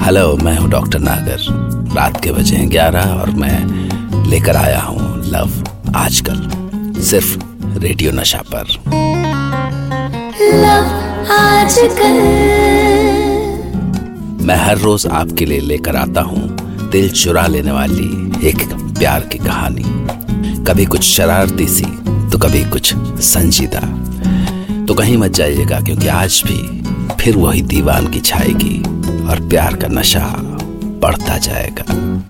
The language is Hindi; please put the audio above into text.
हेलो, मैं हूँ डॉक्टर नागर। रात के बजे हैं 11 और मैं लेकर आया हूँ लव आजकल, सिर्फ रेडियो नशा पर। लव आजकल। मैं हर रोज आपके लिए लेकर आता हूँ दिल चुरा लेने वाली एक प्यार की कहानी, कभी कुछ शरारती सी तो कभी कुछ संजीदा। तो कहीं मत जाइएगा, क्योंकि आज भी फिर वही दीवानगी छाएगी और प्यार का नशा बढ़ता जाएगा।